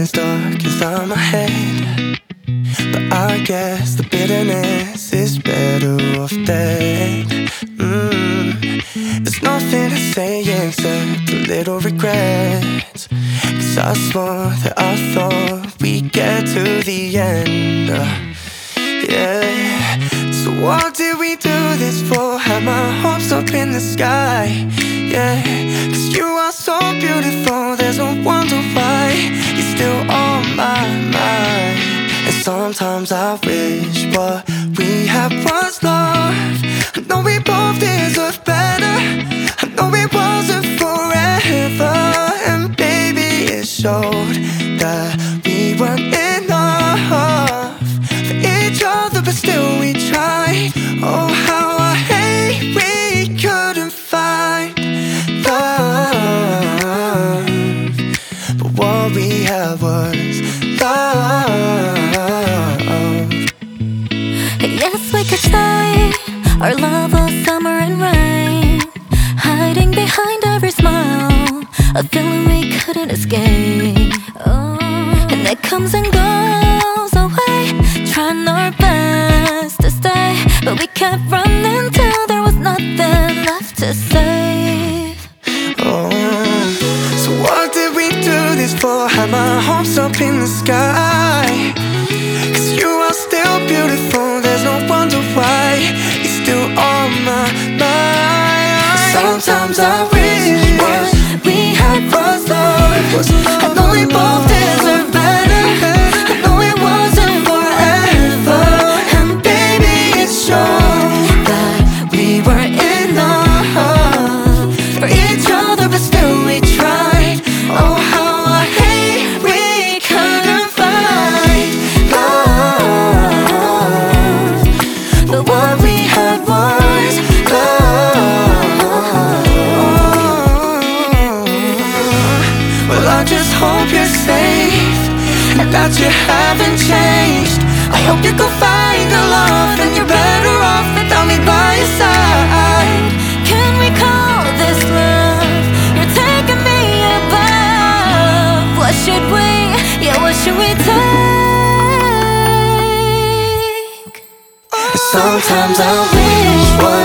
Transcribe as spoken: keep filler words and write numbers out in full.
as dark inside my head, but I guess the bitterness is better off dead. mm. There's nothing to say except a little regrets, 'cause I swore that I thought we'd get to the end. uh, Yeah. So what did we do this for? Had my hopes up in the sky. Yeah, 'cause you are so beautiful, there's no wonder why you're still on my mind. And sometimes I wish what we had was love. I know we both deserve better, I know it wasn't forever. And baby, it showed that we weren't enough for each other, but still we tried. Oh, how I hate we couldn't find love, but what we had was love. Yes, we could stay our love all summer and rain, hiding behind every smile, a feeling we couldn't escape. Oh, and it comes and goes away, trying our best to stay, but we kept running till there was nothing left to save. Oh, so what did we do this for? Had my hopes up in the sky, 'cause you are still beautiful, there's no wonder why you're still on my mind. Sometimes I wish what we had was love. I know we both deserve better, I know it wasn't forever. And baby, it showed that we were enough for each other, but still we tried. Oh, how I hate we couldn't find love, but what we had was love. Well, I just hope you're safe and that you haven't changed. I hope you can find a love and you're better off without me by your side. Can we call this love? You're taking me above. What should we, yeah, what should we take? Sometimes I wish what